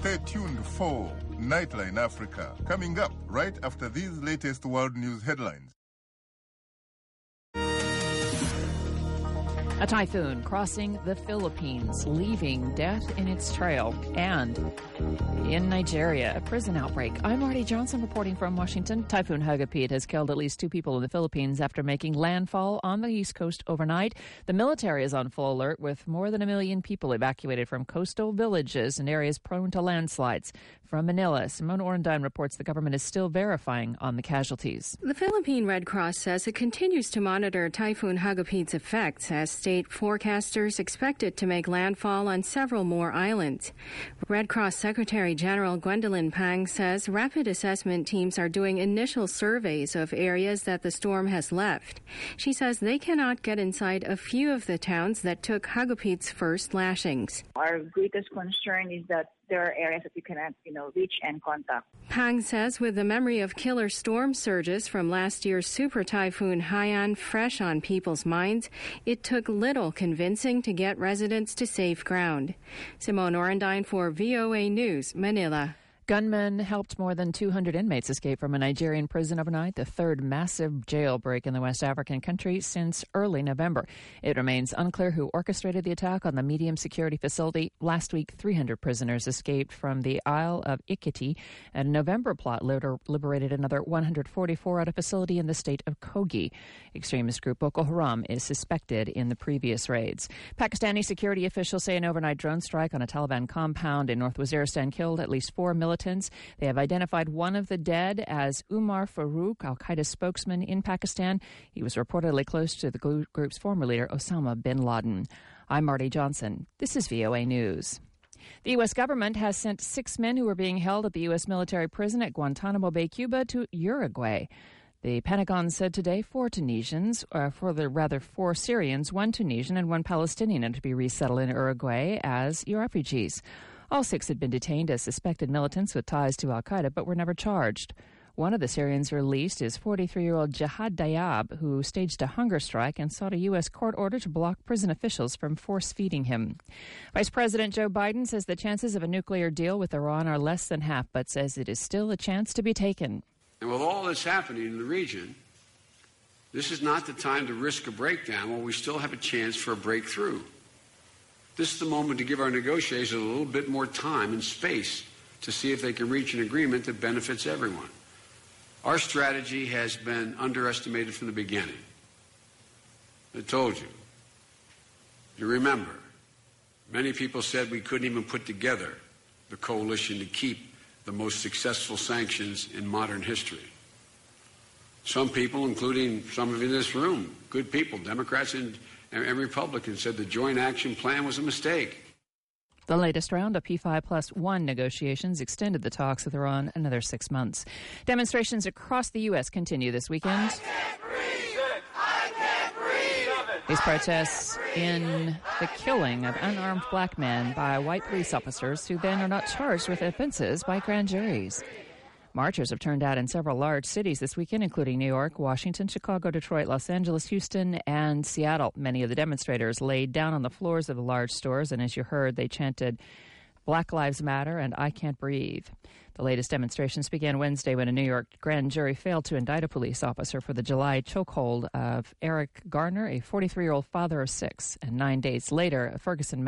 Stay tuned for Nightline Africa, coming up right after these latest world news headlines. A typhoon crossing the Philippines, leaving death in its trail. And in Nigeria, a prison outbreak. I'm Marty Johnson reporting from Washington. Typhoon Hagupit has killed at least 2 people in the Philippines after making landfall on the East Coast overnight. The military is on full alert with more than 1 million people evacuated from coastal villages and areas prone to landslides. From Manila, Simone Orendine reports the government is still verifying on the casualties. The Philippine Red Cross says it continues to monitor Typhoon Hagupit's effects as state forecasters expect it to make landfall on several more islands. Red Cross Secretary General Gwendolyn Pang says rapid assessment teams are doing initial surveys of areas that the storm has left. She says they cannot get inside a few of the towns that took Hagupit's first lashings. Our greatest concern is that there are areas that you cannot, reach and contact. Pang says with the memory of killer storm surges from last year's super typhoon Haiyan fresh on people's minds, it took little convincing to get residents to safe ground. Simone Orendine for VOA News, Manila. Gunmen helped more than 200 inmates escape from a Nigerian prison overnight, the third massive jailbreak in the West African country since early November. It remains unclear who orchestrated the attack on the medium security facility. Last week, 300 prisoners escaped from the Isle of Ikiti, and a November plot liberated another 144 at a facility in the state of Kogi. Extremist group Boko Haram is suspected in the previous raids. Pakistani security officials say an overnight drone strike on a Taliban compound in North Waziristan killed at least 4 militants. They have identified one of the dead as Umar Farouk, al-Qaeda spokesman in Pakistan. He was reportedly close to the group's former leader, Osama bin Laden. I'm Marty Johnson. This is VOA News. The U.S. government has sent 6 men who were being held at the U.S. military prison at Guantanamo Bay, Cuba, to Uruguay. The Pentagon said today 4 Syrians, 1 Tunisian and 1 Palestinian are to be resettled in Uruguay as refugees. All 6 had been detained as suspected militants with ties to al-Qaeda, but were never charged. One of the Syrians released is 43-year-old Jihad Dayab, who staged a hunger strike and sought a U.S. court order to block prison officials from force-feeding him. Vice President Joe Biden says the chances of a nuclear deal with Iran are less than half, but says it is still a chance to be taken. And with all that's happening in the region, this is not the time to risk a breakdown while we still have a chance for a breakthrough. This is the moment to give our negotiators a little bit more time and space to see if they can reach an agreement that benefits everyone. Our strategy has been underestimated from the beginning. I told you. You remember, many people said we couldn't even put together the coalition to keep the most successful sanctions in modern history. Some people, including some of you in this room, good people, Democrats and Republicans, said the joint action plan was a mistake. The latest round of P5+1 negotiations extended the talks with Iran another 6 months. Demonstrations across the U.S. continue this weekend. I can't breathe. I can't breathe. These protests in the killing of unarmed black men by white police officers who then are not charged with offenses by grand juries. Marchers have turned out in several large cities this weekend, including New York, Washington, Chicago, Detroit, Los Angeles, Houston, and Seattle. Many of the demonstrators laid down on the floors of the large stores, and as you heard, they chanted, "Black Lives Matter" and "I Can't Breathe." The latest demonstrations began Wednesday when a New York grand jury failed to indict a police officer for the July chokehold of Eric Garner, a 43-year-old father of 6. And 9 days later, a Ferguson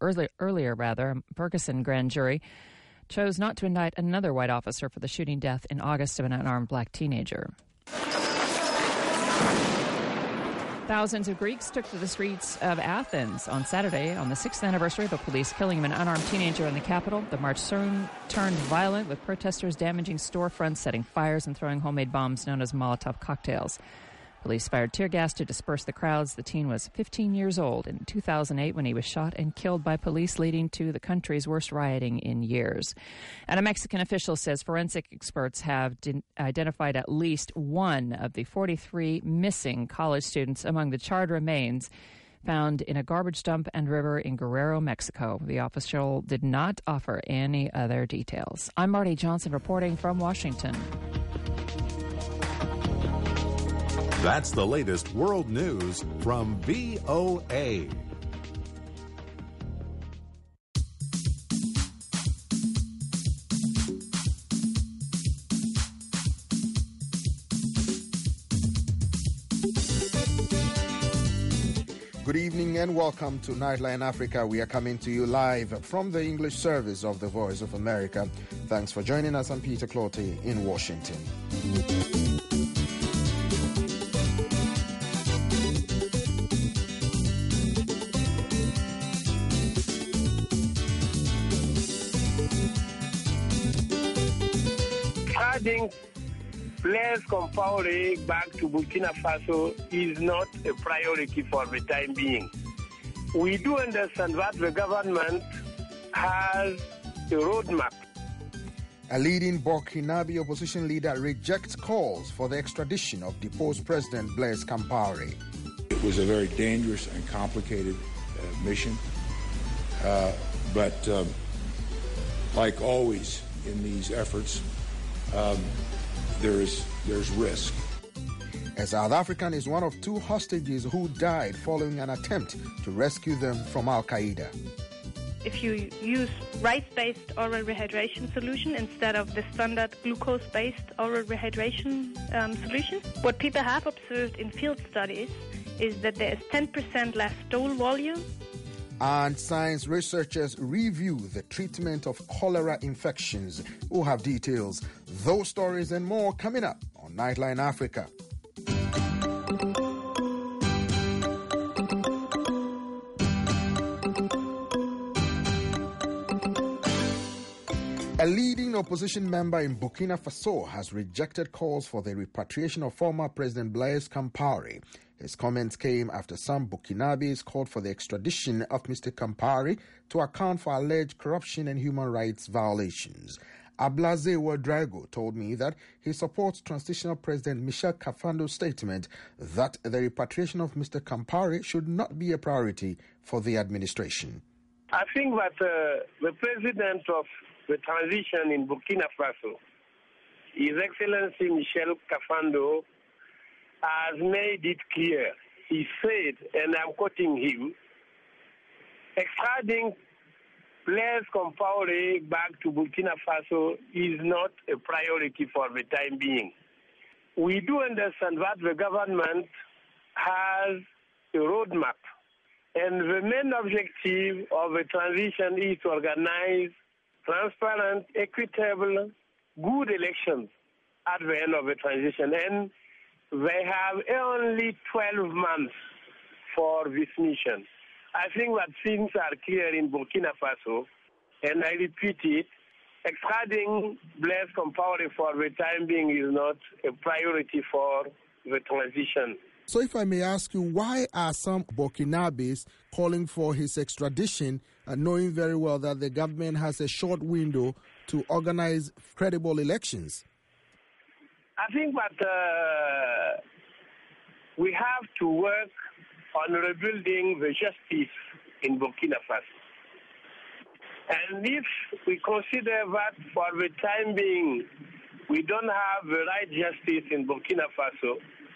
grand jury chose not to indict another white officer for the shooting death in August of an unarmed black teenager. Thousands of Greeks took to the streets of Athens on Saturday on the 6th anniversary of the police killing of an unarmed teenager in the capital. The march soon turned violent, with protesters damaging storefronts, setting fires, and throwing homemade bombs known as Molotov cocktails. Police fired tear gas to disperse the crowds. The teen was 15 years old in 2008 when he was shot and killed by police, leading to the country's worst rioting in years. And a Mexican official says forensic experts have identified at least one of the 43 missing college students among the charred remains found in a garbage dump and river in Guerrero, Mexico. The official did not offer any other details. I'm Marty Johnson reporting from Washington. That's the latest world news from VOA. Good evening and welcome to Nightline Africa. We are coming to you live from the English service of the Voice of America. Thanks for joining us. I'm Peter Clottey in Washington. Adding Blaise Compaoré back to Burkina Faso is not a priority for the time being. We do understand that the government has a roadmap. A leading Burkinabe opposition leader rejects calls for the extradition of deposed President Blaise Compaoré. It was a very dangerous and complicated mission, but like always in these efforts, there's risk. A South African is one of 2 hostages who died following an attempt to rescue them from Al-Qaeda. If you use rice-based oral rehydration solution instead of the standard glucose-based oral rehydration solution, what people have observed in field studies is that there is 10% less stool volume. And science researchers review the treatment of cholera infections. We'll have details, those stories and more coming up on Nightline Africa. A leading opposition member in Burkina Faso has rejected calls for the repatriation of former President Blaise Compaoré. His comments came after some Burkinabes called for the extradition of Mr. Compaoré to account for alleged corruption and human rights violations. Ablaze Ouedraogo told me that he supports Transitional President Michel Kafando's statement that the repatriation of Mr. Compaoré should not be a priority for the administration. I think that the president of the transition in Burkina Faso, His Excellency Michel Kafando, has made it clear. He said, and I'm quoting him, extraditing Blaise Compaoré back to Burkina Faso is not a priority for the time being. We do understand that the government has a roadmap, and the main objective of the transition is to organize transparent, equitable, good elections at the end of the transition. And they have only 12 months for this mission. I think that things are clear in Burkina Faso, and I repeat it, extraditing Blaise Compaoré for the time being is not a priority for the transition. So if I may ask you, why are some Burkinabes calling for his extradition, knowing very well that the government has a short window to organize credible elections? I think that we have to work on rebuilding the justice in Burkina Faso. And if we consider that for the time being we don't have the right justice in Burkina Faso,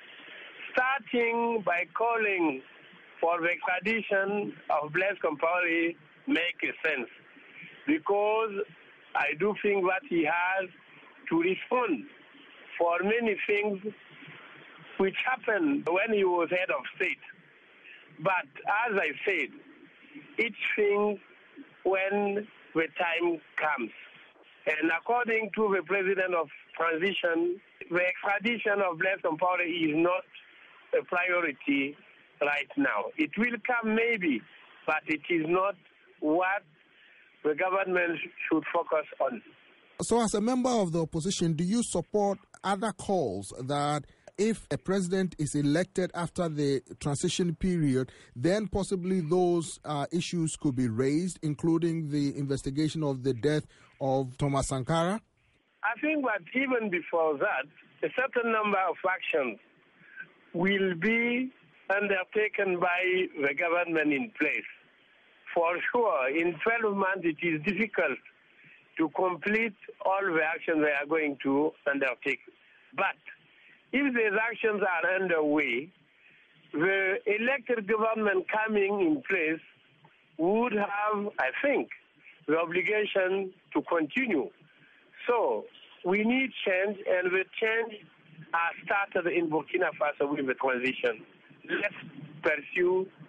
starting by calling for the extradition of Blaise Compaoré makes sense, because I do think that he has to respond for many things which happened when he was head of state. But as I said, each thing when the time comes. And according to the president of transition, the extradition of Blaise Compaoré is not a priority right now. It will come maybe, but it is not what the government should focus on. So as a member of the opposition, do you support other calls that if a president is elected after the transition period, then possibly those issues could be raised, including the investigation of the death of Thomas Sankara? I think that even before that, a certain number of actions will be undertaken by the government in place. For sure, in 12 months it is difficult to complete all the actions they are going to undertake. But if these actions are underway, the elected government coming in place would have, I think, the obligation to continue. So we need change, and the change has started in Burkina Faso with the transition. Let's pursue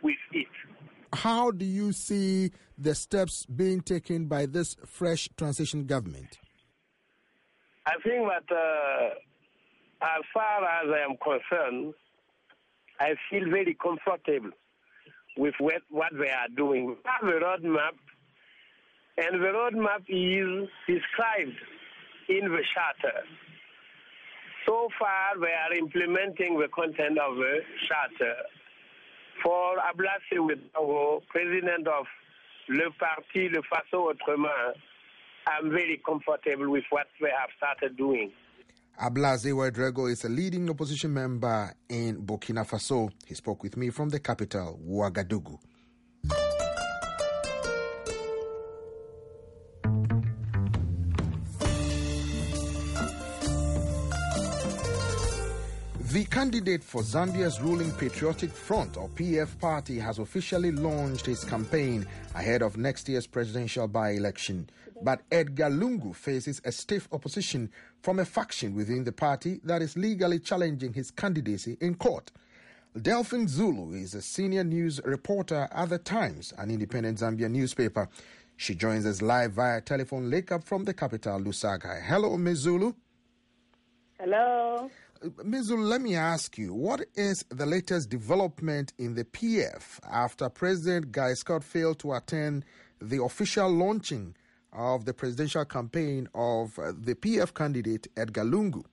with it. How do you see the steps being taken by this fresh transition government? I think that as far as I am concerned, I feel very comfortable with what they are doing. We have a roadmap, and the roadmap is described in the charter. So far, they are implementing the content of the charter. For Ablaze Ouedraogo, president of Le Parti Le Faso Autrement, I'm very comfortable with what they have started doing. Ablaze Ouedraogo is a leading opposition member in Burkina Faso. He spoke with me from the capital, Ouagadougou. The candidate for Zambia's ruling Patriotic Front, or PF party, has officially launched his campaign ahead of next year's presidential by-election. But Edgar Lungu faces a stiff opposition from a faction within the party that is legally challenging his candidacy in court. Delphine Zulu is a senior news reporter at The Times, an independent Zambian newspaper. She joins us live via telephone link-up from the capital, Lusaka. Hello, Ms. Zulu. Hello. Ms. Zulu, let me ask you, what is the latest development in the PF after President Guy Scott failed to attend the official launching of the presidential campaign of the PF candidate Edgar Lungu?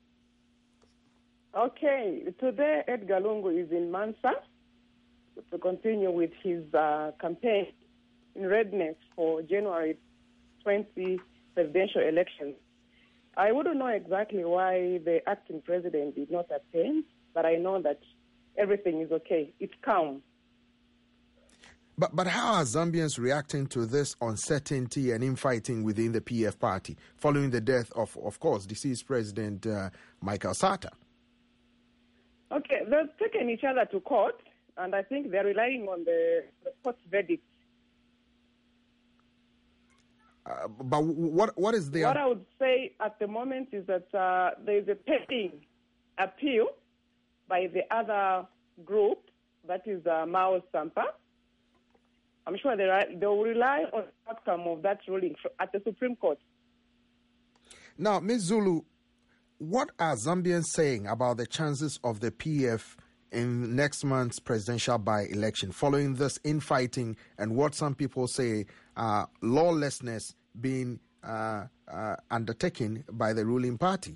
Okay, today Edgar Lungu is in Mansa to continue with his campaign in readiness for January 20 presidential elections. I wouldn't know exactly why the acting president did not attend, but I know that everything is okay. It's calm. But how are Zambians reacting to this uncertainty and infighting within the PF party following the death of course, deceased President Michael Sata? Okay, they've taken each other to court, and I think they're relying on the court's verdict. But what is the... What I would say at the moment is that there is a pending appeal by the other group, that is Mao Sampa. I'm sure they will rely on the outcome of that ruling at the Supreme Court. Now, Ms. Zulu, what are Zambians saying about the chances of the PF in next month's presidential by-election following this infighting and what some people say lawlessness being undertaken by the ruling party?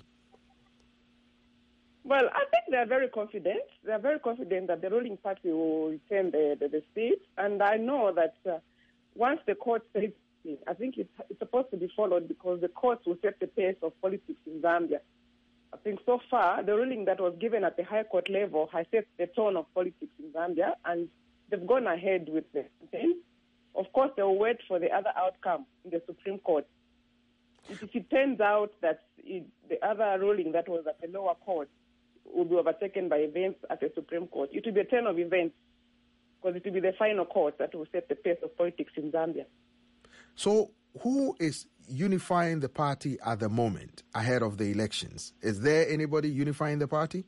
Well, I think they are very confident. They are very confident that the ruling party will retain the seat. And I know that once the court says it, I think it's supposed to be followed because the courts will set the pace of politics in Zambia. I think so far, the ruling that was given at the High Court level has set the tone of politics in Zambia, and they've gone ahead with the campaign. Of course, they'll wait for the other outcome in the Supreme Court. If it turns out that the other ruling that was at the lower court will be overtaken by events at the Supreme Court, it will be a turn of events because it will be the final court that will set the pace of politics in Zambia. So who is unifying the party at the moment ahead of the elections? Is there anybody unifying the party?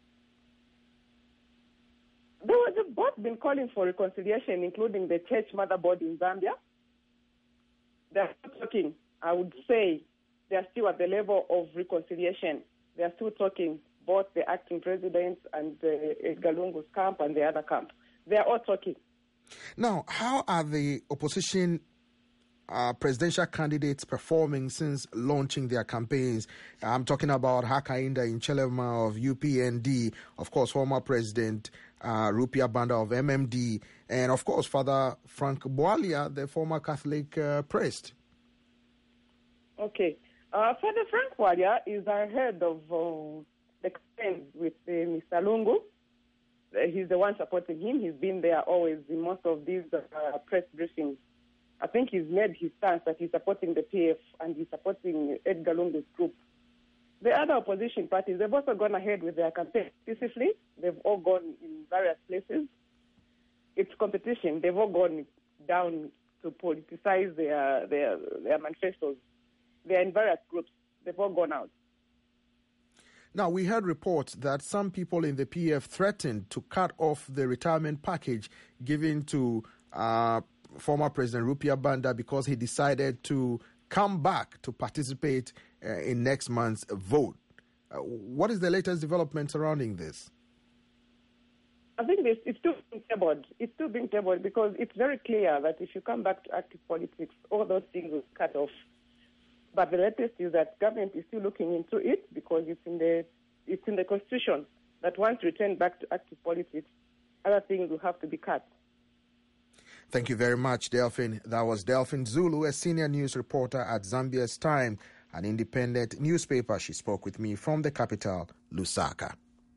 They've both been calling for reconciliation, including the church mother board in Zambia. They're still talking. I would say they're still at the level of reconciliation. They're still talking, both the acting president and Edgar Lungu's camp and the other camp. They're all talking. Now, how are the opposition presidential candidates performing since launching their campaigns? I'm talking about Hakainde Hichilema of UPND, of course, former President Rupia Banda of MMD, and of course, Father Frank Bwalia, the former Catholic priest. Okay. Father Frank Bwalia is ahead of the campaign with Mr. Lungu. He's the one supporting him. He's been there always in most of these press briefings. I think he's made his stance that he's supporting the PF and he's supporting Edgar Lungu's group. The other opposition parties, they've also gone ahead with their campaign peacefully. They've all gone in various places. It's competition. They've all gone down to politicize their manifestos. They're in various groups. They've all gone out. Now, we heard reports that some people in the PF threatened to cut off the retirement package given to former President Rupiah Banda because he decided to come back to participate in next month's vote. What is the latest development surrounding this? I think it's still being tabled. It's still being tabled because it's very clear that if you come back to active politics, all those things will cut off. But the latest is that government is still looking into it because it's in the constitution that once returned back to active politics, other things will have to be cut. Thank you very much, Delphine. That was Delphine Zulu, a senior news reporter at Zambia's Time, an independent newspaper. She spoke with me from the capital, Lusaka.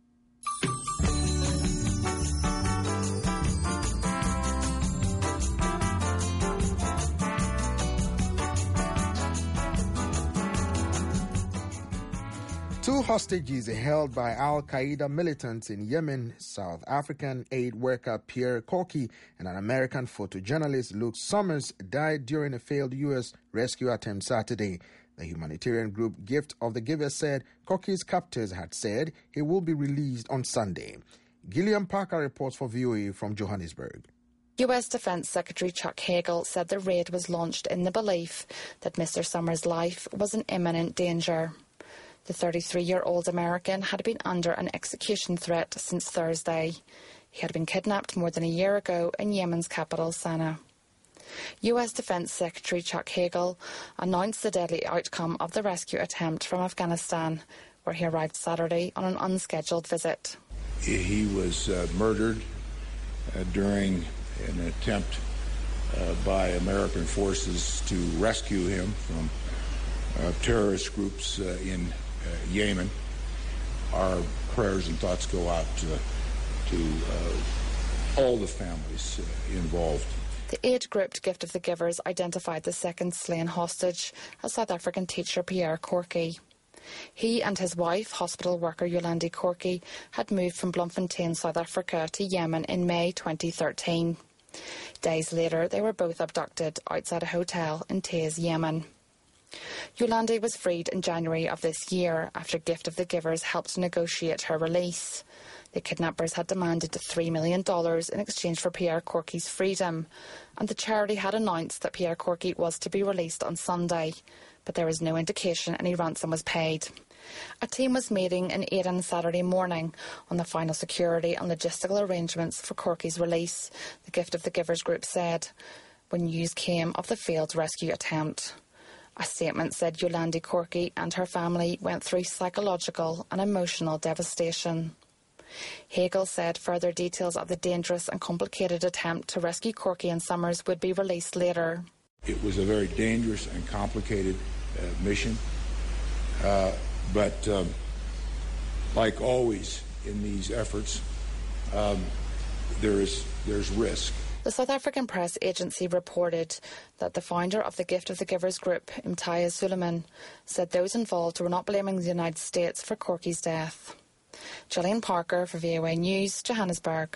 Two hostages held by Al-Qaeda militants in Yemen, South African aid worker Pierre Koki and an American photojournalist Luke Summers died during a failed U.S. rescue attempt Saturday. The humanitarian group Gift of the Givers said Koki's captors had said he will be released on Sunday. Gillian Parker reports for VOA from Johannesburg. U.S. Defense Secretary Chuck Hagel said the raid was launched in the belief that Mr. Summers' life was in imminent danger. The 33-year-old American had been under an execution threat since Thursday. He had been kidnapped more than a year ago in Yemen's capital, Sana'a. U.S. Defense Secretary Chuck Hagel announced the deadly outcome of the rescue attempt from Afghanistan, where he arrived Saturday on an unscheduled visit. He was murdered during an attempt by American forces to rescue him from terrorist groups in Yemen. Our prayers and thoughts go out to all the families involved. The aid group Gift of the Givers identified the second slain hostage as South African teacher Pierre Koki. He and his wife, hospital worker Yolandi Koki, had moved from Bloemfontein, South Africa to Yemen in May 2013. Days later, they were both abducted outside a hotel in Taiz, Yemen. Yolandi was freed in January of this year after Gift of the Givers helped negotiate her release. The kidnappers had demanded $3 million in exchange for Pierre Koki's freedom, and the charity had announced that Pierre Koki was to be released on Sunday, but there was no indication any ransom was paid. A team was meeting in Aden Saturday morning on the final security and logistical arrangements for Koki's release, the Gift of the Givers group said, when news came of the failed rescue attempt. A statement said Yolandi Koki and her family went through psychological and emotional devastation. Hagel said further details of the dangerous and complicated attempt to rescue Koki and Summers would be released later. It was a very dangerous and complicated mission, but like always in these efforts, there's risk. The South African press agency reported that the founder of the Gift of the Givers group, Imtiaz Suleiman, said those involved were not blaming the United States for Koki's death. Gillian Parker for VOA News, Johannesburg.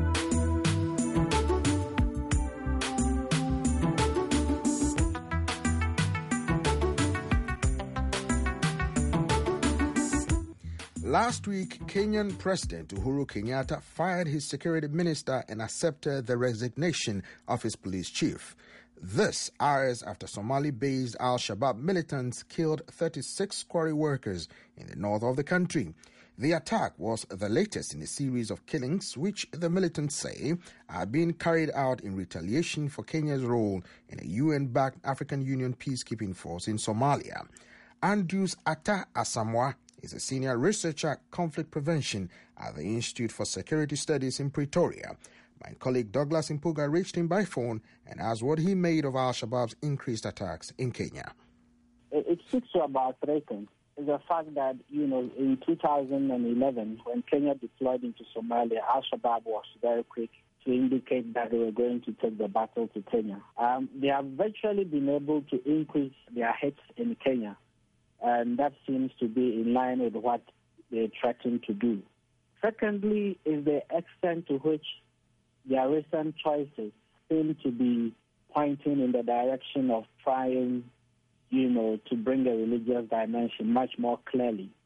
Last week, Kenyan President Uhuru Kenyatta fired his security minister and accepted the resignation of his police chief. This hours after Somali-based Al-Shabaab militants killed 36 quarry workers in the north of the country. The attack was the latest in a series of killings which the militants say are being carried out in retaliation for Kenya's role in a UN-backed African Union peacekeeping force in Somalia. Andrews Atta Asamoah is a senior researcher at conflict prevention at the Institute for Security Studies in Pretoria. My colleague Douglas Impuga reached him by phone and asked what he made of Al-Shabaab's increased attacks in Kenya. It speaks to about three things. The fact that, in 2011, when Kenya deployed into Somalia, Al-Shabaab was very quick to indicate that they were going to take the battle to Kenya. They have virtually been able to increase their hits in Kenya. And that seems to be in line with what they threaten to do. Secondly, is the extent to which their recent choices seem to be pointing in the direction of trying, to bring a religious dimension much more clearly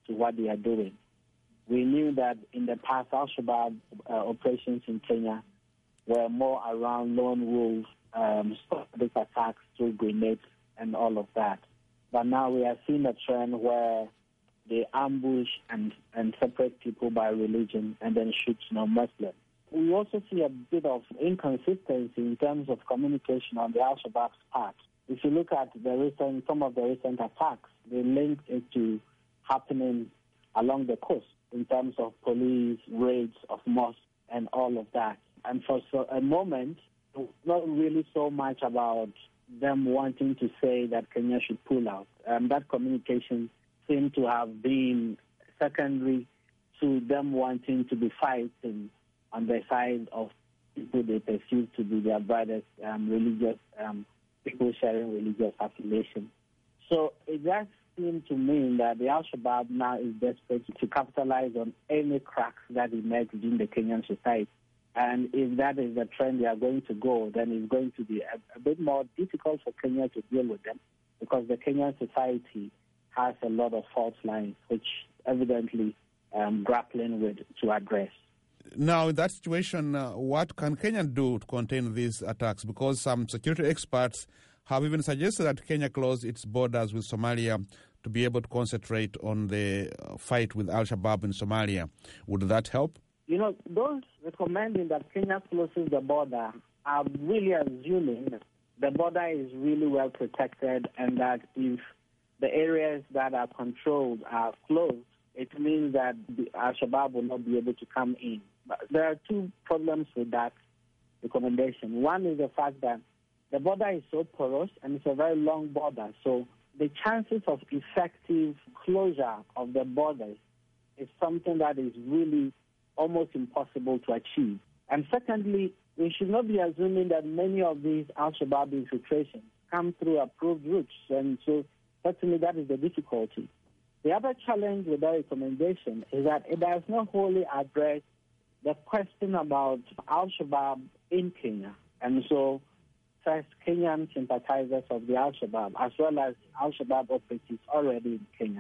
to what they are doing. We knew that in the past, Al-Shabaab operations in Kenya were more around lone wolf, sporadic attacks through grenades and all of that. But now we are seeing a trend where they ambush and separate people by religion and then shoot Muslims. We also see a bit of inconsistency in terms of communication on the Al-Shabaab's part. If you look at some of the recent attacks, they link it to happening along the coast in terms of police raids of mosques and all of that. And for a moment, it was not really so much about them wanting to say that Kenya should pull out. That communication seemed to have been secondary to them wanting to be fighting on the side of people they perceive to be their brothers, religious people sharing religious affiliation. So it does seem to mean that the Al-Shabaab now is desperate to capitalize on any cracks that emerge within the Kenyan society. And if that is the trend they are going to go, then it's going to be a bit more difficult for Kenya to deal with them, because the Kenyan society has a lot of fault lines, which evidently grappling with to address. Now, in that situation, what can Kenya do to contain these attacks? Because some security experts have even suggested that Kenya close its borders with Somalia to be able to concentrate on the fight with Al-Shabaab in Somalia. Would that help? Those recommending that Kenya closes the border are really assuming the border is really well protected and that if the areas that are controlled are closed, it means that the Al-Shabaab will not be able to come in. But there are two problems with that recommendation. One is the fact that the border is so porous and it's a very long border. So the chances of effective closure of the borders is something that is really almost impossible to achieve. And secondly, we should not be assuming that many of these Al-Shabaab infiltrations come through approved routes. And so certainly that is the difficulty. The other challenge with that recommendation is that it does not wholly address the question about Al-Shabaab in Kenya. And so first, Kenyan sympathizers of the Al-Shabaab, as well as Al-Shabaab operatives already in Kenya.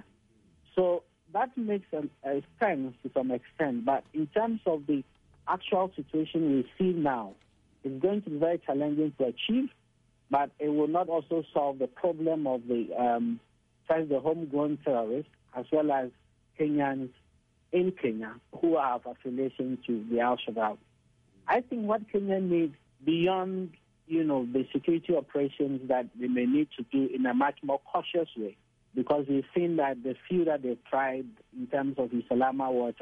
So that makes a sense to some extent. But in terms of the actual situation we see now, it's going to be very challenging to achieve, but it will not also solve the problem of the homegrown terrorists, as well as Kenyans in Kenya who have affiliation to the Al-Shabaab. I think what Kenya needs beyond, the security operations that they may need to do in a much more cautious way, because we've seen that the few that they've tried in terms of the Salama Watch,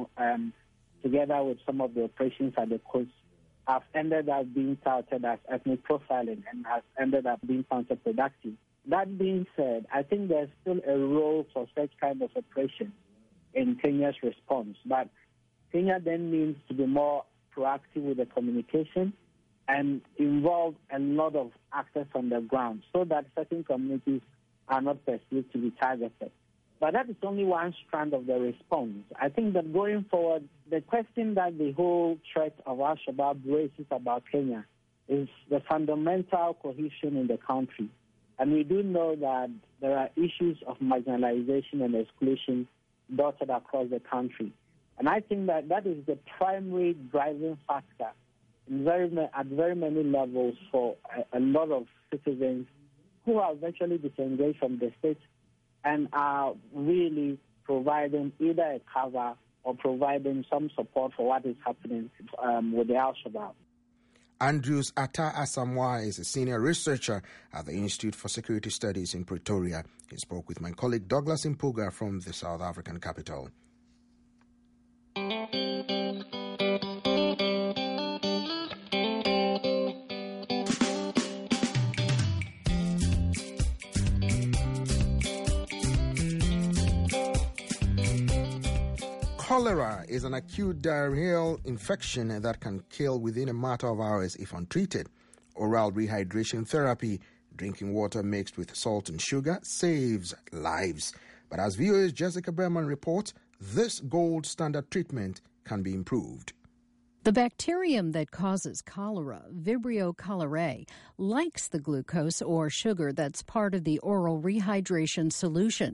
together with some of the operations at the coast, have ended up being touted as ethnic profiling and has ended up being counterproductive. That being said, I think there's still a role for such kind of operation in Kenya's response. But Kenya then needs to be more proactive with the communication and involve a lot of actors on the ground so that certain communities are not perceived to be targeted. But that is only one strand of the response. I think that going forward, the question that the whole threat of Al-Shabaab raises about Kenya is the fundamental cohesion in the country. And we do know that there are issues of marginalization and exclusion dotted across the country. And I think that that is the primary driving factor at very many levels for a lot of citizens who are virtually disengaged from the state and are really providing either a cover or providing some support for what is happening with the Al-Shabaab. Andrews Atta Asamoah is a senior researcher at the Institute for Security Studies in Pretoria. He spoke with my colleague Douglas Impuga from the South African capital. Cholera is an acute diarrheal infection that can kill within a matter of hours if untreated. Oral rehydration therapy, drinking water mixed with salt and sugar, saves lives. But as VOA's Jessica Berman reports, this gold standard treatment can be improved. The bacterium that causes cholera, Vibrio cholerae, likes the glucose or sugar that's part of the oral rehydration solution.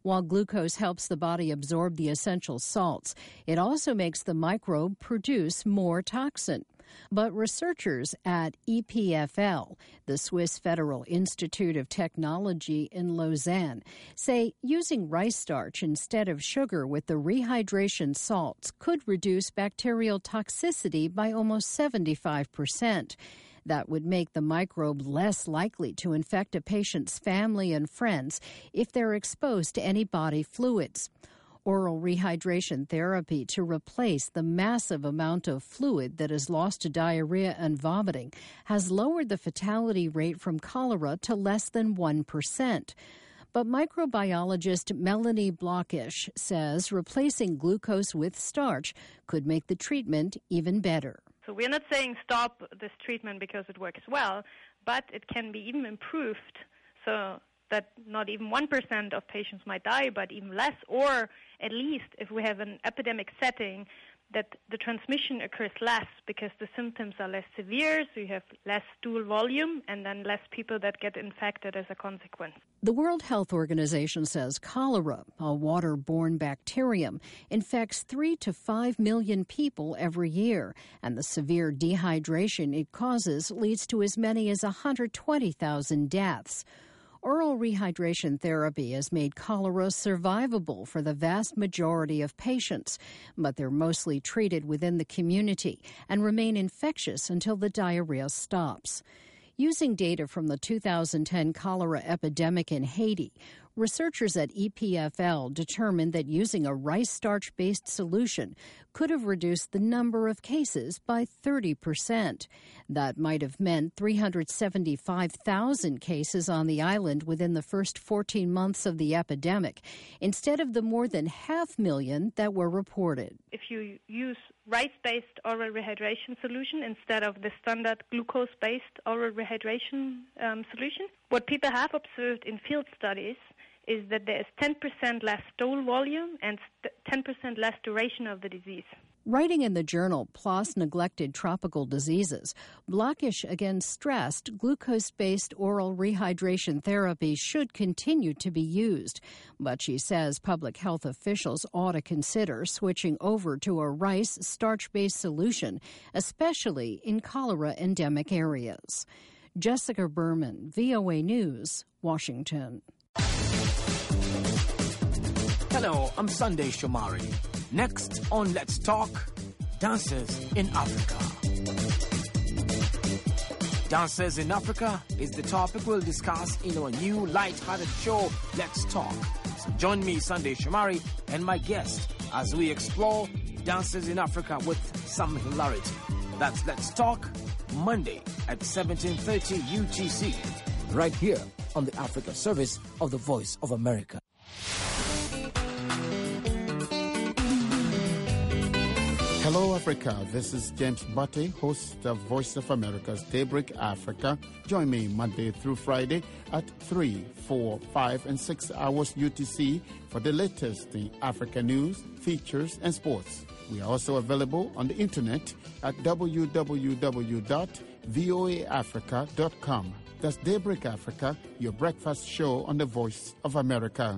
While glucose helps the body absorb the essential salts, it also makes the microbe produce more toxin. But researchers at EPFL, the Swiss Federal Institute of Technology in Lausanne, say using rice starch instead of sugar with the rehydration salts could reduce bacterial toxicity by almost 75%. That would make the microbe less likely to infect a patient's family and friends if they're exposed to any body fluids. Oral rehydration therapy to replace the massive amount of fluid that is lost to diarrhea and vomiting has lowered the fatality rate from cholera to less than 1%. But microbiologist Melanie Blockish says replacing glucose with starch could make the treatment even better. So we're not saying stop this treatment because it works well, but it can be even improved so that not even 1% of patients might die, but even less, or at least if we have an epidemic setting, that the transmission occurs less because the symptoms are less severe, so you have less stool volume and then less people that get infected as a consequence. The World Health Organization says cholera, a waterborne bacterium, infects 3 to 5 million people every year, and the severe dehydration it causes leads to as many as 120,000 deaths. Oral rehydration therapy has made cholera survivable for the vast majority of patients, but they're mostly treated within the community and remain infectious until the diarrhea stops. Using data from the 2010 cholera epidemic in Haiti, researchers at EPFL determined that using a rice starch-based solution could have reduced the number of cases by 30%. That might have meant 375,000 cases on the island within the first 14 months of the epidemic, instead of the more than 500,000 that were reported. If you use rice-based oral rehydration solution instead of the standard glucose-based oral rehydration solution, what people have observed in field studies is that there is 10% less stool volume and 10% less duration of the disease. Writing in the journal PLOS Neglected Tropical Diseases, Blockish again stressed glucose-based oral rehydration therapy should continue to be used. But she says public health officials ought to consider switching over to a rice starch-based solution, especially in cholera endemic areas. Jessica Berman, VOA News, Washington. Hello, I'm Sunday Shomari. Next on Let's Talk, Dancers in Africa. Dancers in Africa is the topic we'll discuss in our new light-hearted show, Let's Talk. So join me, Sunday Shomari, and my guest as we explore Dancers in Africa with some hilarity. That's Let's Talk, Monday at 17:30 UTC, right here on the Africa service of the Voice of America. Hello, Africa. This is James Butte, host of Voice of America's Daybreak Africa. Join me Monday through Friday at 3, 4, 5, and 6 hours UTC for the latest in Africa news, features, and sports. We are also available on the internet at www.voaafrica.com. That's Daybreak Africa, your breakfast show on the Voice of America.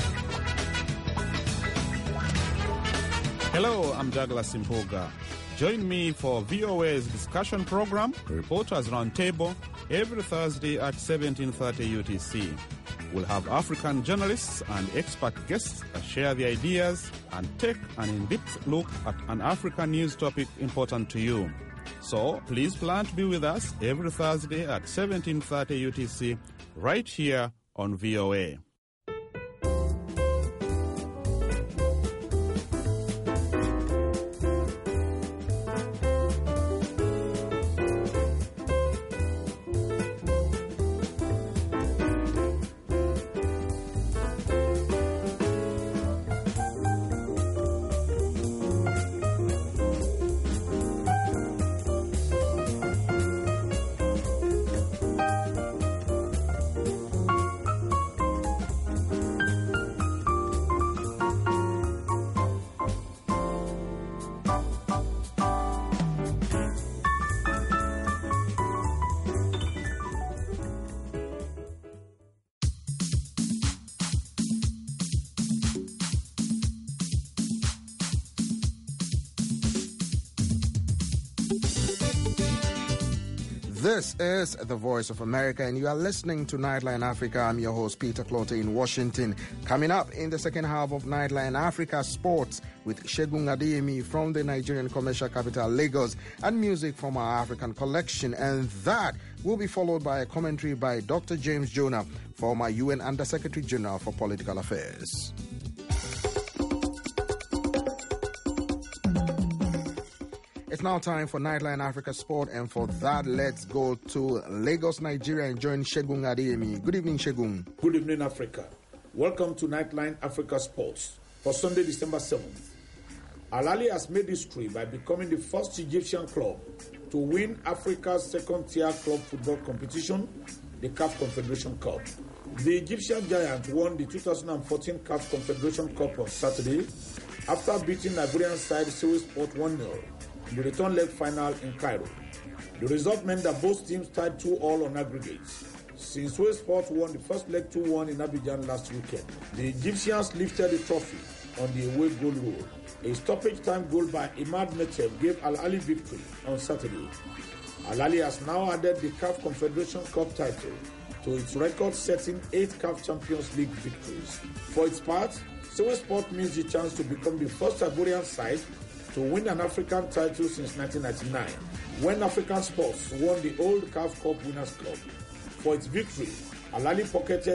Hello, I'm Douglas Impoga. Join me for VOA's discussion program, Reporters Roundtable, every Thursday at 17:30 UTC. We'll have African journalists and expert guests that share their ideas and take an in-depth look at an African news topic important to you. So please plan to be with us every Thursday at 17:30 UTC, right here on VOA. This is the Voice of America, and you are listening to Nightline Africa. I'm your host, Peter Clote in Washington. Coming up in the second half of Nightline Africa Sports with Segun Adeyemi from the Nigerian commercial capital, Lagos, and music from our African collection. And that will be followed by a commentary by Dr. James Jonah, former UN Undersecretary General for Political Affairs. It's now time for Nightline Africa Sport, and for that, let's go to Lagos, Nigeria, and join Segun Adeyemi. Good evening, Segun. Good evening, Africa. Welcome to Nightline Africa Sports for Sunday, December 7th. Al Ahly has made history by becoming the first Egyptian club to win Africa's second-tier club football competition, the CAF Confederation Cup. The Egyptian giant won the 2014 CAF Confederation Cup on Saturday after beating Nigerian side Suez Sport 1-0. The return leg final in Cairo. The result meant that both teams tied 2-2 on aggregates. Since Suez Sport won the first leg 2-1 in Abidjan last weekend, the Egyptians lifted the trophy on the away goal rule. A stoppage time goal by Imad Mechev gave Al Ahly victory on Saturday. Al Ahly has now added the CAF Confederation Cup title to its record-setting 8 CAF Champions League victories. For its part, Suez Sport missed the chance to become the first Ivorian side to win an African title since 1999, when African Sports won the old CAF Cup Winners' Cup. For its victory, Al Ahly pocketed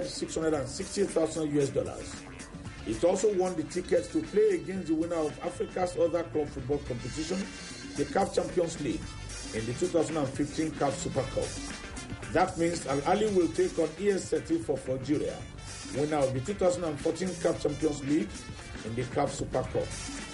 $660,000. It also won the tickets to play against the winner of Africa's other club football competition, the CAF Champions League, in the 2015 CAF Super Cup. That means Al Ahly will take on ES Setif of Algeria, winner of the 2014 CAF Champions League, in the CAF Super Cup.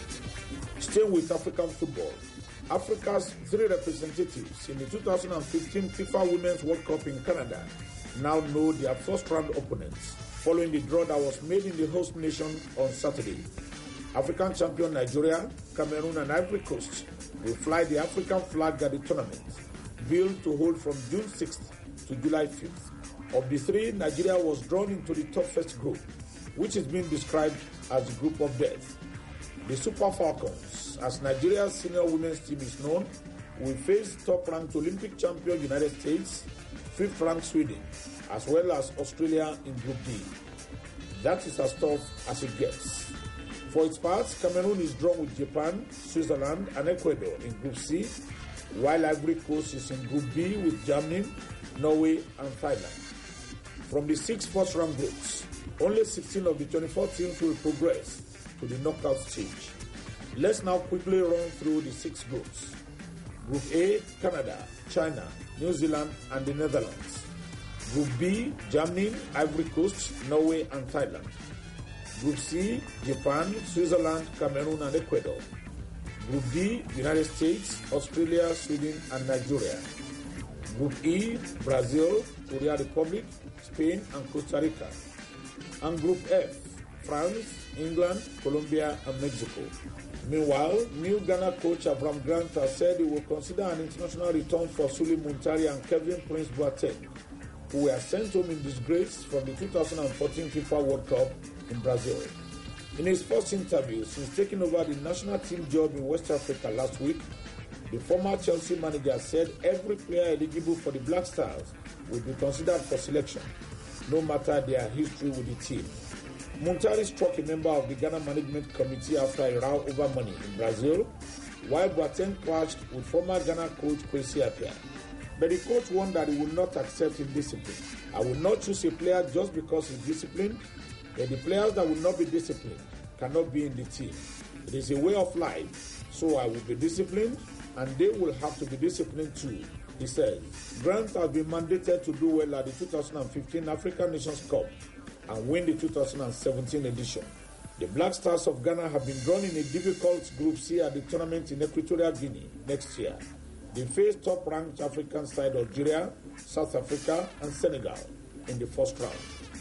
Staying with African football, Africa's 3 representatives in the 2015 FIFA Women's World Cup in Canada now know their first-round opponents, following the draw that was made in the host nation on Saturday. African champion Nigeria, Cameroon, and Ivory Coast will fly the African flag at the tournament, billed to hold from June 6th to July 5th. Of the 3, Nigeria was drawn into the toughest group, which is being described as the group of death. The Super Falcons, as Nigeria's senior women's team is known, will face top-ranked Olympic champion United States, 5th-ranked Sweden, as well as Australia in Group D. That is as tough as it gets. For its part, Cameroon is drawn with Japan, Switzerland, and Ecuador in Group C, while Ivory Coast is in Group B with Germany, Norway, and Thailand. From the 6 first-round groups, only 16 of the 24 teams will progress to the knockout stage. Let's now quickly run through the 6 groups. Group A, Canada, China, New Zealand, and the Netherlands. Group B, Germany, Ivory Coast, Norway, and Thailand. Group C, Japan, Switzerland, Cameroon, and Ecuador. Group D, United States, Australia, Sweden, and Nigeria. Group E, Brazil, Korea Republic, Spain, and Costa Rica. And Group F, France, England, Colombia, and Mexico. Meanwhile, new Ghana coach Avram Grant has said he will consider an international return for Sule Muntari and Kevin Prince Boateng, who were sent home in disgrace from the 2014 FIFA World Cup in Brazil. In his first interview since taking over the national team job in West Africa last week, the former Chelsea manager said every player eligible for the Black Stars will be considered for selection, no matter their history with the team. Muntari struck a member of the Ghana Management Committee after a row over money in Brazil, while Boateng clashed with former Ghana coach Kwesi Appiah. But the coach warned that he would not accept indiscipline. I will not choose a player just because he's disciplined, but the players that will not be disciplined cannot be in the team. It is a way of life, so I will be disciplined, and they will have to be disciplined too, he said. Grant has been mandated to do well at the 2015 African Nations Cup and win the 2017 edition. The Black Stars of Ghana have been drawn in a difficult Group C at the tournament in Equatorial Guinea next year. They face top-ranked African side Algeria, South Africa, and Senegal in the first round.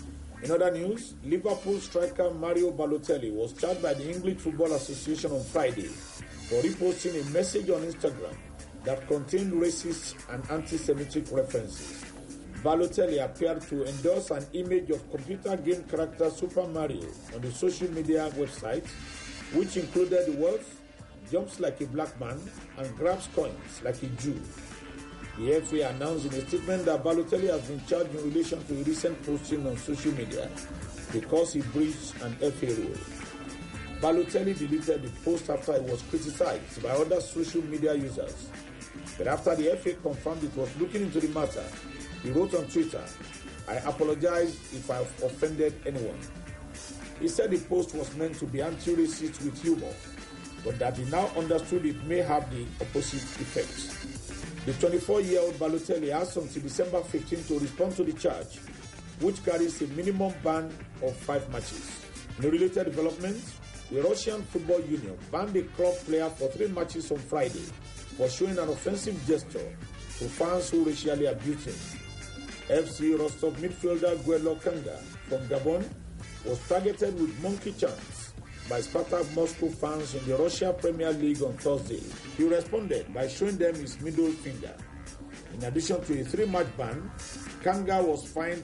In other news, Liverpool striker Mario Balotelli was charged by the English Football Association on Friday for reposting a message on Instagram that contained racist and anti-Semitic references. Balotelli appeared to endorse an image of computer game character Super Mario on the social media website, which included the words, jumps like a black man and grabs coins like a Jew. The FA announced in a statement that Balotelli has been charged in relation to a recent posting on social media because he breached an FA rule. Balotelli deleted the post after it was criticized by other social media users. But after the FA confirmed it was looking into the matter, he wrote on Twitter, "I apologize if I have offended anyone." He said the post was meant to be anti-racist with humor, but that he now understood it may have the opposite effect. The 24-year-old Balotelli has until December 15 to respond to the charge, which carries a minimum ban of 5 matches. In a related development, the Russian Football Union banned a club player for 3 matches on Friday for showing an offensive gesture to fans who racially abused him. FC Rostov midfielder Guelo Kanga from Gabon was targeted with monkey chants by Spartak Moscow fans in the Russia Premier League on Thursday. He responded by showing them his middle finger. In addition to a 3-match ban, Kanga was fined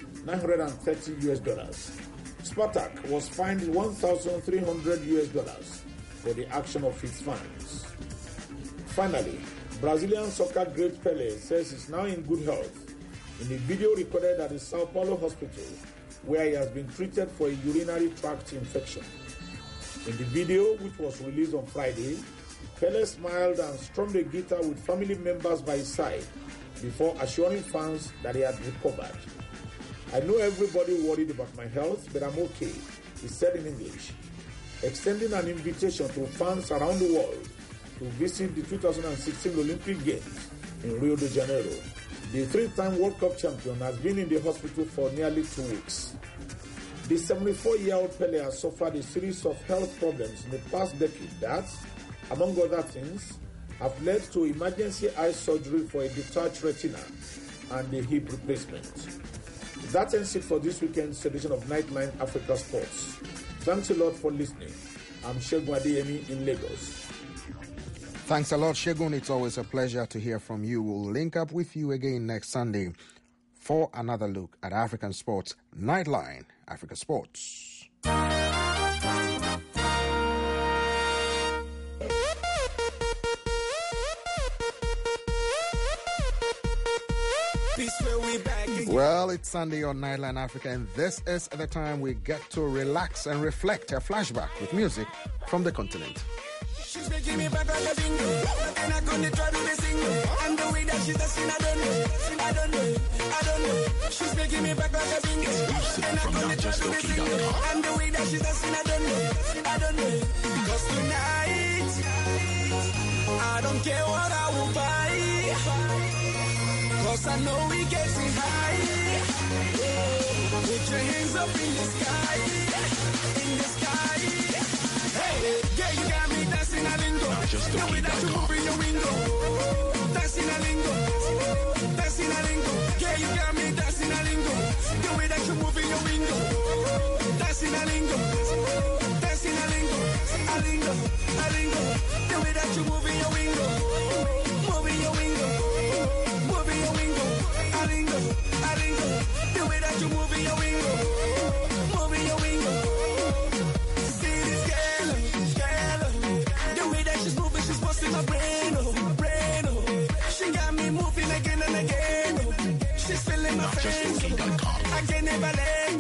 $930. Spartak was fined $1,300 for the action of its fans. Finally, Brazilian soccer great Pelé says he's now in good health. In a video recorded at the Sao Paulo hospital, where he has been treated for a urinary tract infection. In the video, which was released on Friday, Pelé smiled and strummed a guitar with family members by his side before assuring fans that he had recovered. "I know everybody worried about my health, but I'm okay," he said in English, extending an invitation to fans around the world to visit the 2016 Olympic Games in Rio de Janeiro. The 3-time World Cup champion has been in the hospital for nearly 2 weeks. The 74-year-old Pelé has suffered a series of health problems in the past decade that, among other things, have led to emergency eye surgery for a detached retina and a hip replacement. That ends it for this weekend's edition of Nightline Africa Sports. Thanks a lot for listening. I'm Shegun Adeyemi in Lagos. Thanks a lot, Shegun. It's always a pleasure to hear from you. We'll link up with you again next Sunday for another look at African sports. Nightline Africa Sports. Well, it's Sunday on Nightline Africa, and this is the time we get to relax and reflect. A flashback with music from the continent. She's making me back like a bingo, and I couldn't try to the single. And the way that she's dancing, I don't know. She's making me back like a bingo, and I couldn't try to the single. And the way that she's dancing, I don't know. Because tonight, I don't care what I will buy, cause I know we getting high. Put your hands up in the sky, Hey, yeah, you got me dancing a lingo. The way that you move in your window. Dancing a lingo. Yeah, you got me dancing a lingo. The way that you move in your window. Dancing a lingo. A lingo. The way that you move in your window. A lingo. The way that you move in your window. My brain, she got me moving again and again. She's feeling my face. I can never let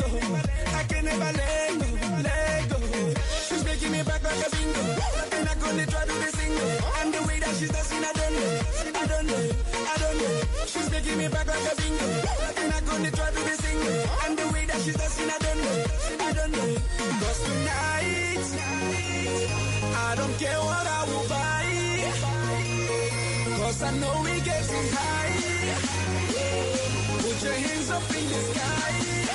go. She's making me back like a bingo, and I couldn't try to the single. And the way that she's dancing, I don't know. She's making me back like a bingo, and I couldn't try to the single. And the way that she's dancing, I don't know. Because tonight, I don't care what I will buy, cause I know we getting high. Put your hands up in the sky.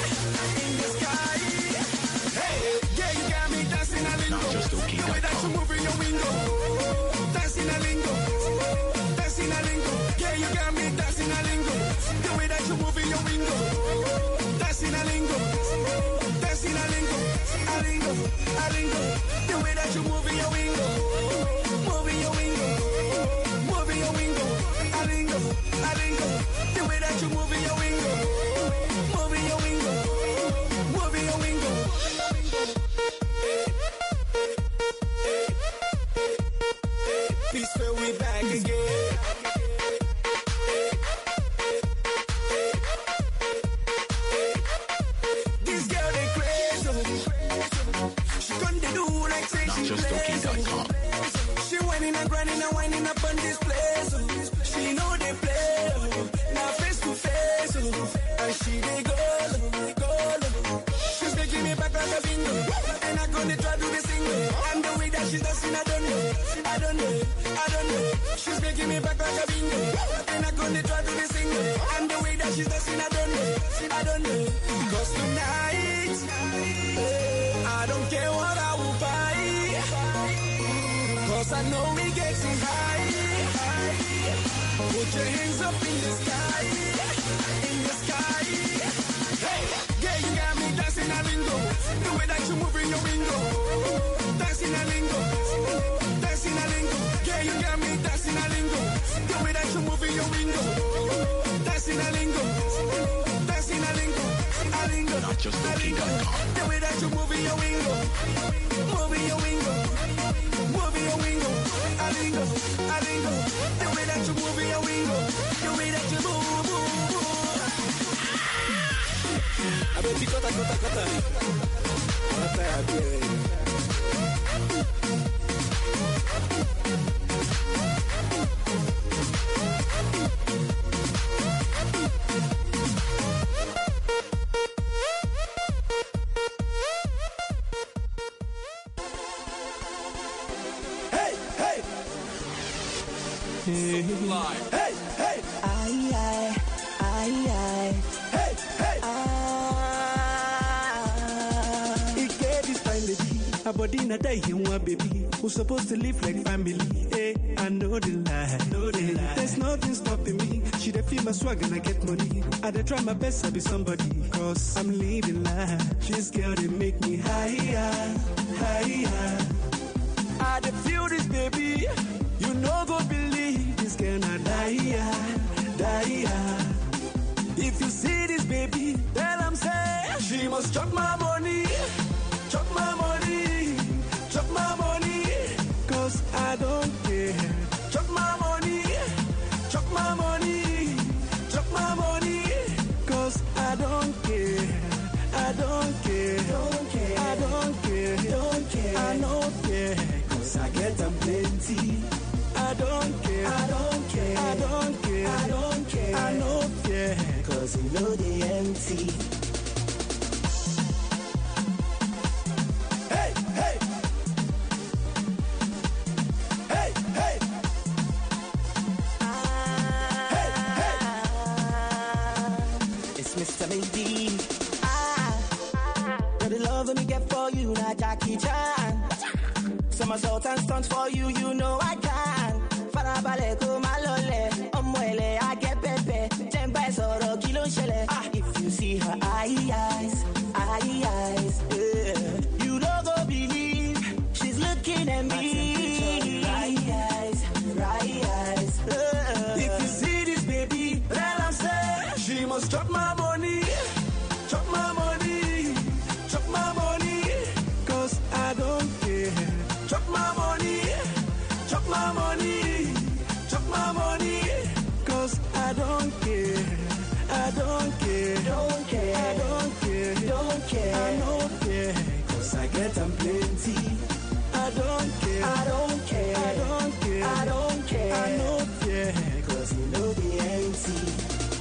Hey, yeah, you got me dancing a lingo. The way that you move in your window. Dancing a lingo. Yeah, you got me dancing a lingo. The way that you move in your window. Dancing a lingo. A lingo. The way that you move in your window. A lingo. The way that you move in your window. winding up on this place, oh. She know they play, oh. Now face to face, oh. And she they go low. She's making me back like a bingo. And I gonna try to be single. And the way that she's dancing, I don't know. She's making me back like a bingo. And I gonna try to be single. And the way that she's dancing, I don't know. Cause tonight, I don't care what I will buy. Cause I know we getting high. Put your hands up in the sky. Hey, yeah, you got me dancing a lingo. The way that you move in your window. Dancing a lingo. Yeah, you got me dancing a lingo. The way that you move in your window. Dancing a lingo. Not just the way that you move in your window. A lingo. The way that you move in your window. The way that you move. I bet you kota. Hey, aye. Hey, it gave this fine lady a body in a day, you want baby who's supposed to live like family. Hey, I know the lie. There's nothing stopping me. She dey feel my swag and I get money. I dey try my best to be somebody, cause I'm living life. This girl they make me higher. I dey feel this baby. You know go believe this girl not die. If you see this baby, tell I'm say she must chop my money. Cause I don't care. Chop my money. Cause I don't care. I don't care. Cause I get them plenty. I don't care. I know care. Cause you know they empty. Hey. It's Mr. Maybe. You're the love me get for you, not Jackie Chan. Somersault and stunts for you, you know I can. Farabale ko malole, omuele I get pepe. Jemba soro kilo shele. If you see her eyes, you don't go believe she's looking at me. Right eyes. If you see this baby, then I'm saying she must chop my money. Cause I don't care. Chop my money. Cause I don't care. I don't care. I know care. Cause I get them plenty. I don't care. I know care. Cause you know the empty.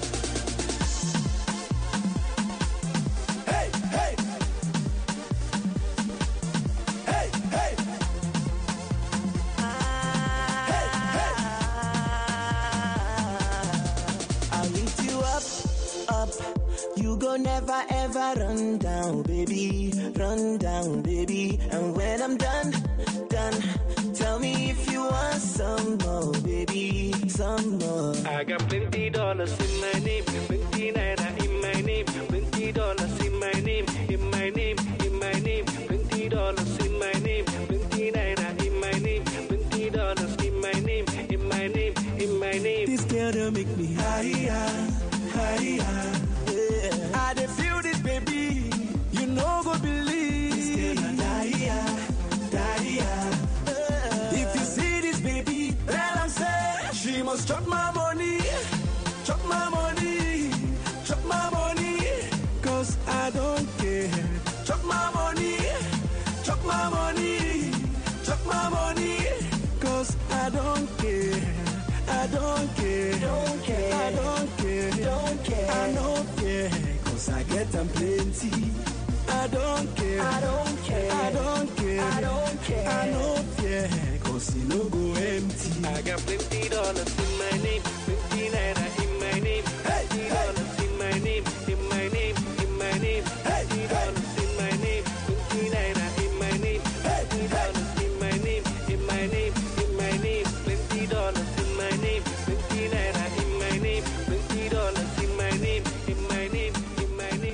You go never ever run down, baby. And when I'm done, tell me if you want some more, baby, some more. I got $20 in my name, 20 naira in my name, $20 in my name, $20 in my name, 20 naira in my name, $20 in my name. This girl don't make me higher. I dey feel this baby, you know go believe. This girl die. If you see this baby, then I'm say she must chop my money. Cause I don't care. don't care. I don't care. I don't care. I don't care. I don't care. Cause you no go empty. I got $50 in my name. 50 naira in my name. $50 in my name. In my name. In my name. $50 in my name. 50 naira in my name. $50 in my name. In my name. In my name. $20 in my name. 50 naira in my name. $20 in my name. In my name. In my name.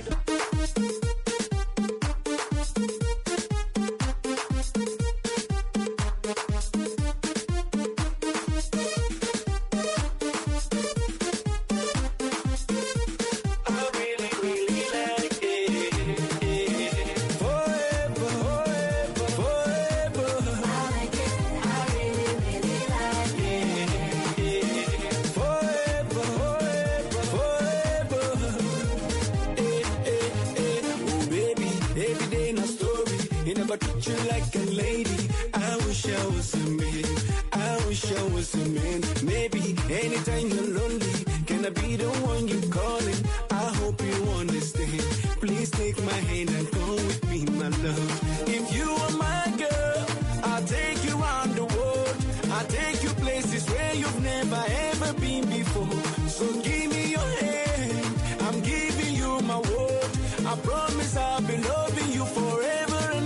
Treat you like a lady. I wish I was a man. I wish I was a man. Maybe anytime you're lonely, can I be the one you calling? I hope you understand. Please take my hand and go with me, my love. If you are my girl, I'll take you around the world. I'll take you places where you've never ever been before. So give me your hand. I'm giving you my word. I promise I'll be loving you forever.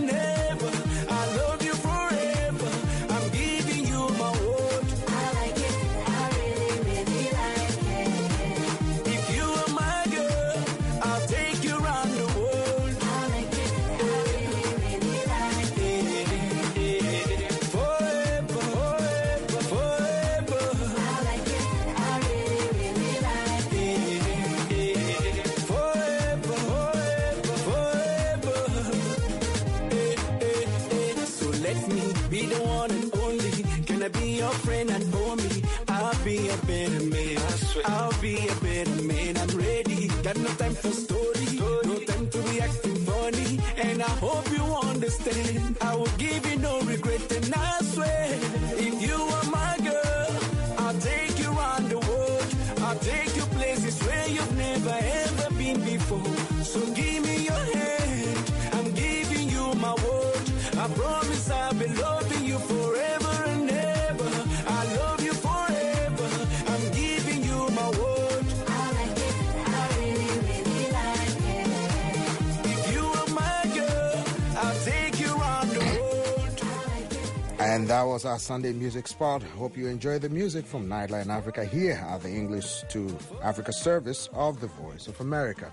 Your friend and homie, I'll be a better man. I'll be a better man. I'm ready. Got no time for story. No time to be acting funny. And I hope you understand. I will give you no regret. And I swear, if you are my girl, I'll take you around the world. I'll take you places where you've never ever been before. So give me your hand. I'm giving you my word. I promise I'll be loving you forever. And that was our Sunday music spot. Hope you enjoy the music from Nightline Africa here at the English to Africa service of the Voice of America.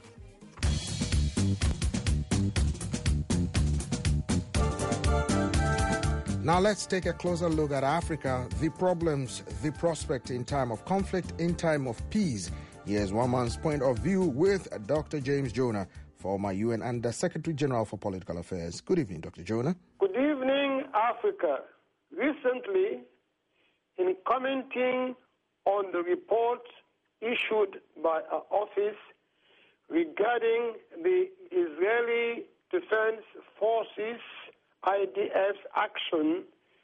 Now let's take a closer look at Africa, the problems, the prospect in time of conflict, in time of peace. Here's one man's point of view with Dr. James Jonah, former UN Under Secretary General for Political Affairs. Good evening, Dr. Jonah. Good evening, Africa. Recently, in commenting on the report issued by our office regarding the Israeli Defense Forces IDF action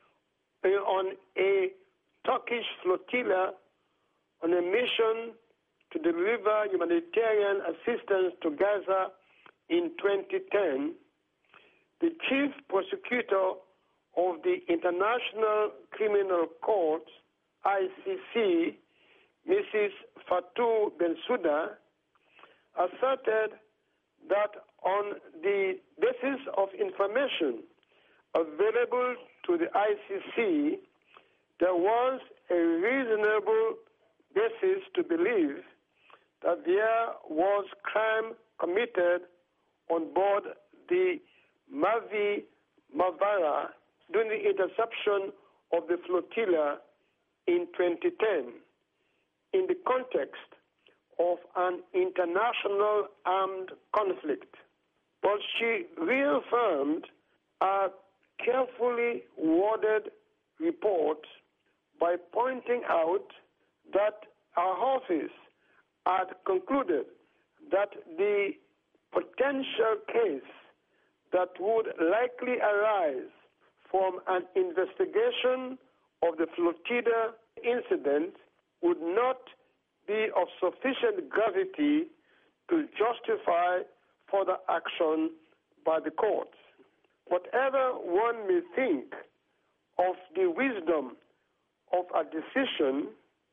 on a Turkish flotilla on a mission to deliver humanitarian assistance to Gaza in 2010, the chief prosecutor of the International Criminal Court, ICC, Mrs. Fatou Bensouda, asserted that on the basis of information available to the ICC, there was a reasonable basis to believe that there was crime committed on board the Mavi Mavara during the interception of the flotilla in 2010 in the context of an international armed conflict. But she reaffirmed a carefully worded report by pointing out that our office had concluded that the potential case that would likely arise from an investigation of the flotilla incident would not be of sufficient gravity to justify further action by the courts. Whatever one may think of the wisdom of a decision,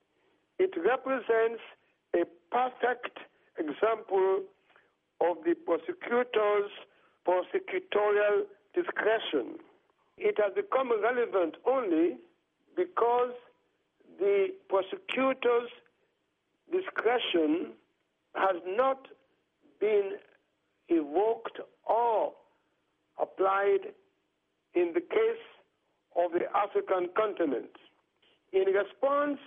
it represents a perfect example of the prosecutor's prosecutorial discretion. It has become relevant only because the prosecutor's discretion has not been evoked or applied in the case of the African continent. In response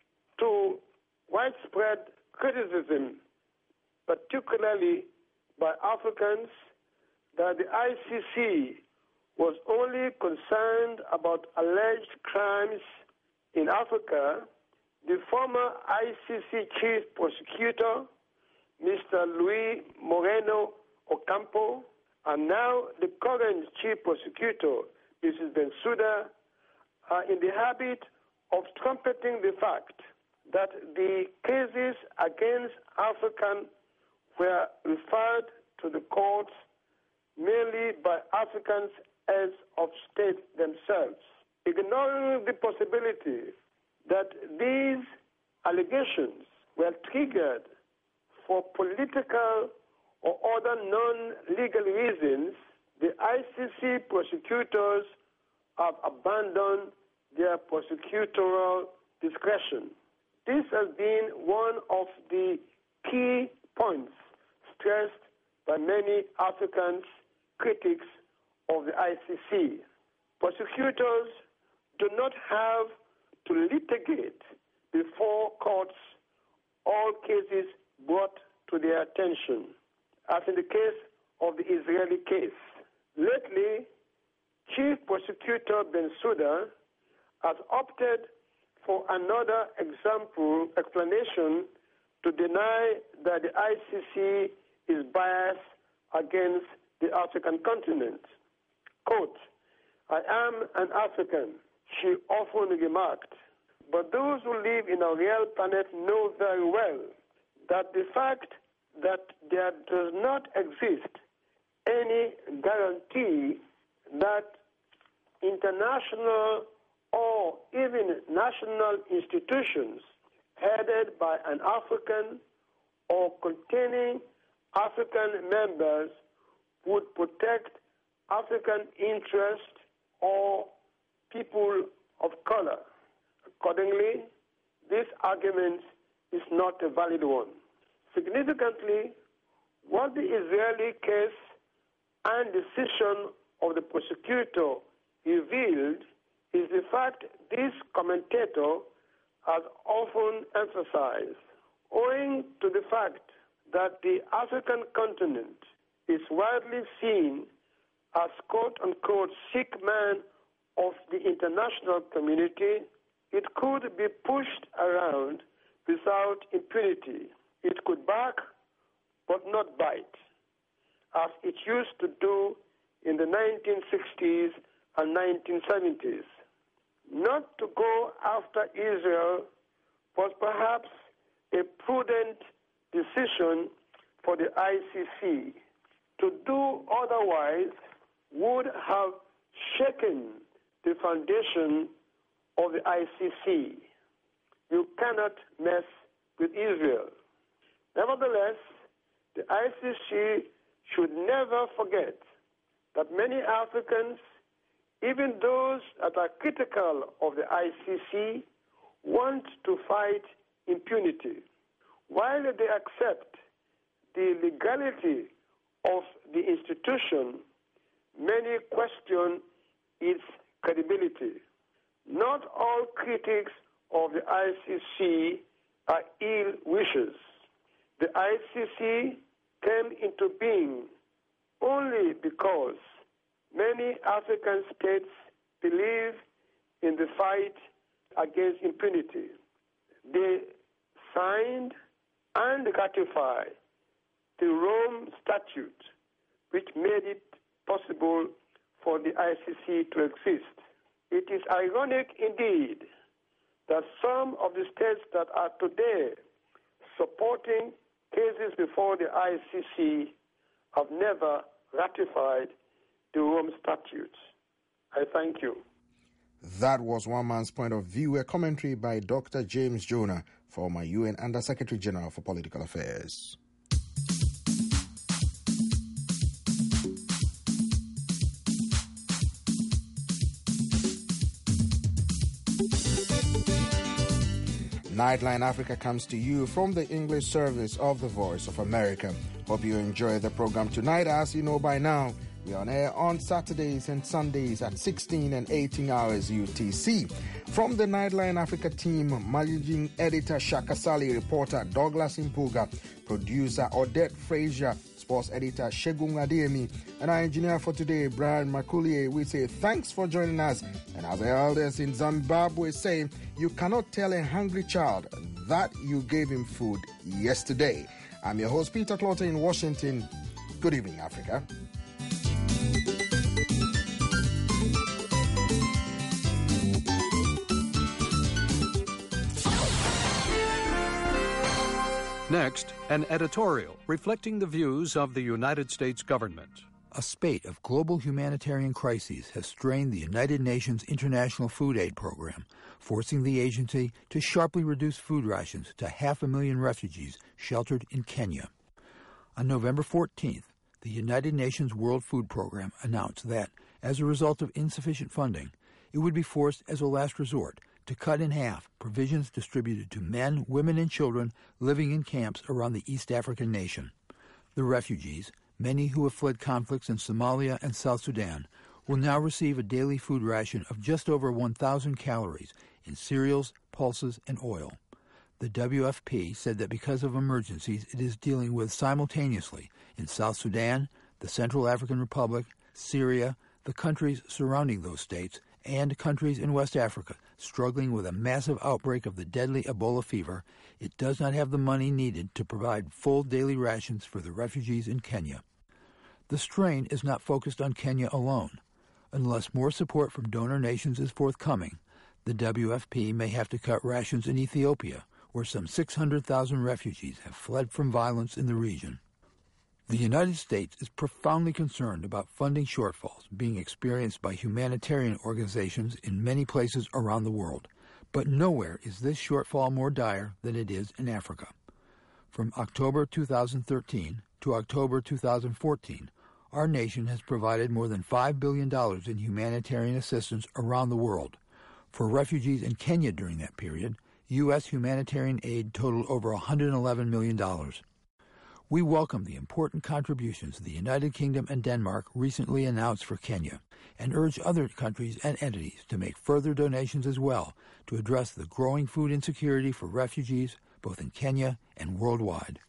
to widespread criticism, particularly by Africans, that the ICC was only concerned about alleged crimes in Africa, the former ICC chief prosecutor, Mr. Luis Moreno Ocampo, and now the current chief prosecutor, Mrs. Bensouda, are in the habit of trumpeting the fact that the cases against Africans were referred to the courts merely by Africans heads of state themselves, ignoring the possibility that these allegations were triggered for political or other non-legal reasons. The ICC prosecutors have abandoned their prosecutorial discretion. This has been one of the key points stressed by many African critics of the ICC. Prosecutors do not have to litigate before courts all cases brought to their attention, as in the case of the Israeli case. Lately, Chief Prosecutor Bensouda has opted for another explanation to deny that the ICC is biased against the African continent. Quote, "I am an African," she often remarked, but those who live in our real planet know very well that the fact that there does not exist any guarantee that international or even national institutions headed by an African or containing African members would protect African interests or people of color. Accordingly, this argument is not a valid one. Significantly, what the Israeli case and decision of the prosecutor revealed is the fact this commentator has often emphasized, owing to the fact that the African continent is widely seen as quote-unquote sick man of the international community, it could be pushed around without impunity. It could bark but not bite, as it used to do in the 1960s and 1970s. Not to go after Israel was perhaps a prudent decision for the ICC. To do otherwise would have shaken the foundation of the ICC. You cannot mess with Israel. Nevertheless, the ICC should never forget that many Africans, even those that are critical of the ICC, want to fight impunity. While they accept the legality of the institution, many question its credibility. Not all critics of the ICC are ill wishers. The ICC came into being only because many African states believe in the fight against impunity. They signed and ratified the Rome Statute, which made it possible for the ICC to exist. It is ironic indeed that some of the states that are today supporting cases before the ICC have never ratified the Rome Statutes. I thank you. That was one man's point of view, a commentary by Dr. James Jonah, former UN Under-Secretary General for Political Affairs. Nightline Africa comes to you from the English service of the Voice of America. Hope you enjoy the program tonight. As you know by now, we are on air on Saturdays and Sundays at 16 and 18 hours UTC. From the Nightline Africa team, managing editor Shaka Sali, reporter Douglas Impuga, producer Odette Frazier, sports editor Shegun Ademi, and our engineer for today, Brian Makulie, we say thanks for joining us. And as the elders in Zimbabwe say, you cannot tell a hungry child that you gave him food yesterday. I'm your host, Peter Clotter in Washington. Good evening, Africa. Next, an editorial reflecting the views of the United States government. A spate of global humanitarian crises has strained the United Nations International Food Aid Program, forcing the agency to sharply reduce food rations to 500,000 refugees sheltered in Kenya. On November 14th, the United Nations World Food Program announced that, as a result of insufficient funding, it would be forced as a last resort to cut in half provisions distributed to men, women, and children living in camps around the East African nation. The refugees, many who have fled conflicts in Somalia and South Sudan, will now receive a daily food ration of just over 1,000 calories in cereals, pulses, and oil. The WFP said that because of emergencies it is dealing with simultaneously in South Sudan, the Central African Republic, Syria, the countries surrounding those states, and countries in West Africa struggling with a massive outbreak of the deadly Ebola fever, it does not have the money needed to provide full daily rations for the refugees in Kenya. The strain is not focused on Kenya alone. Unless more support from donor nations is forthcoming, the WFP may have to cut rations in Ethiopia, where some 600,000 refugees have fled from violence in the region. The United States is profoundly concerned about funding shortfalls being experienced by humanitarian organizations in many places around the world, but nowhere is this shortfall more dire than it is in Africa. From October 2013 to October 2014, our nation has provided more than $5 billion in humanitarian assistance around the world. For refugees in Kenya during that period, U.S. humanitarian aid totaled over $111 million. We welcome the important contributions the United Kingdom and Denmark recently announced for Kenya and urge other countries and entities to make further donations as well to address the growing food insecurity for refugees both in Kenya and worldwide.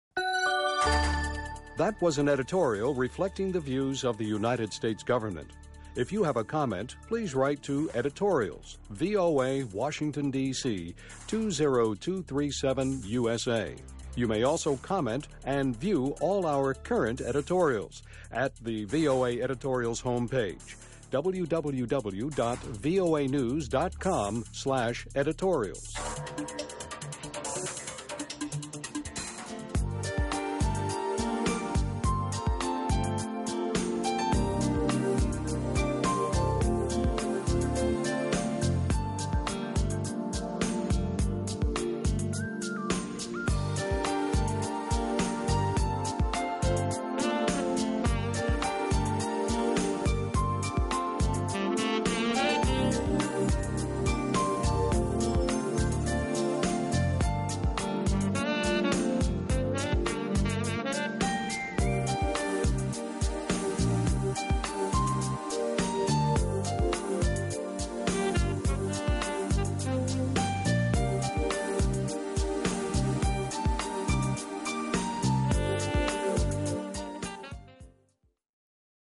That was an editorial reflecting the views of the United States government. If you have a comment, please write to Editorials, VOA, Washington, D.C., 20237 USA. You may also comment and view all our current editorials at the VOA Editorials homepage, www.voanews.com/editorials.